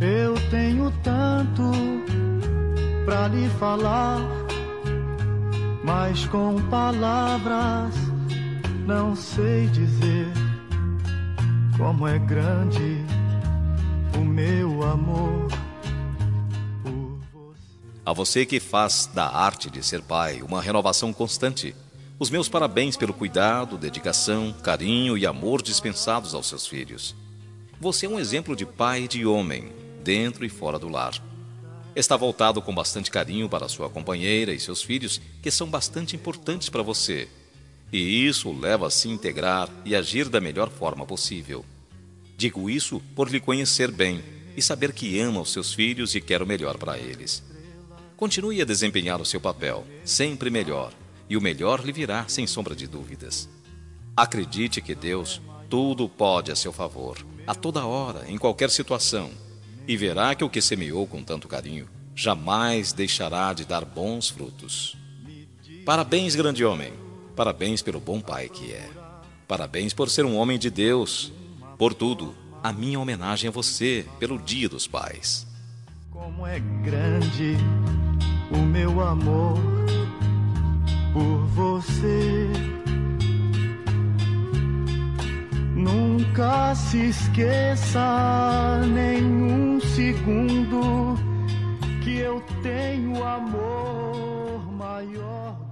Eu tenho tanto pra lhe falar, mas com palavras não sei dizer como é grande o meu amor por você. A você que faz da arte de ser pai uma renovação constante, os meus parabéns pelo cuidado, dedicação, carinho e amor dispensados aos seus filhos. Você é um exemplo de pai e de homem, dentro e fora do lar. Está voltado com bastante carinho para sua companheira e seus filhos, que são bastante importantes para você. E isso o leva a se integrar e agir da melhor forma possível. Digo isso por lhe conhecer bem e saber que ama os seus filhos e quer o melhor para eles. Continue a desempenhar o seu papel, sempre melhor, e o melhor lhe virá, sem sombra de dúvidas. Acredite que Deus tudo pode a seu favor, a toda hora, em qualquer situação, e verá que o que semeou com tanto carinho jamais deixará de dar bons frutos. Parabéns, grande homem. Parabéns pelo bom pai que é. Parabéns por ser um homem de Deus. Por tudo, a minha homenagem a você pelo Dia dos Pais. Como é grande o meu amor por você. Nunca se esqueça nenhum segundo que eu tenho amor maior